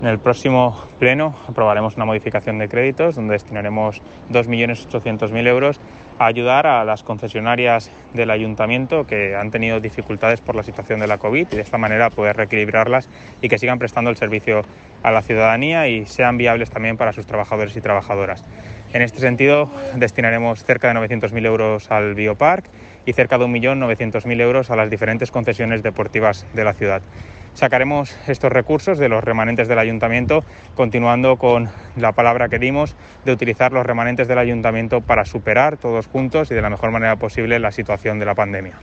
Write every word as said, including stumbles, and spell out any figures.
En el próximo pleno aprobaremos una modificación de créditos donde destinaremos dos millones ochocientos mil euros a ayudar a las concesionarias del ayuntamiento que han tenido dificultades por la situación de la COVID y de esta manera poder reequilibrarlas y que sigan prestando el servicio a la ciudadanía y sean viables también para sus trabajadores y trabajadoras. En este sentido, destinaremos cerca de novecientos mil euros al Biopark y cerca de un millón novecientos mil euros a las diferentes concesiones deportivas de la ciudad. Sacaremos estos recursos de los remanentes del ayuntamiento, continuando con la palabra que dimos de utilizar los remanentes del ayuntamiento para superar todos juntos y de la mejor manera posible la situación de la pandemia.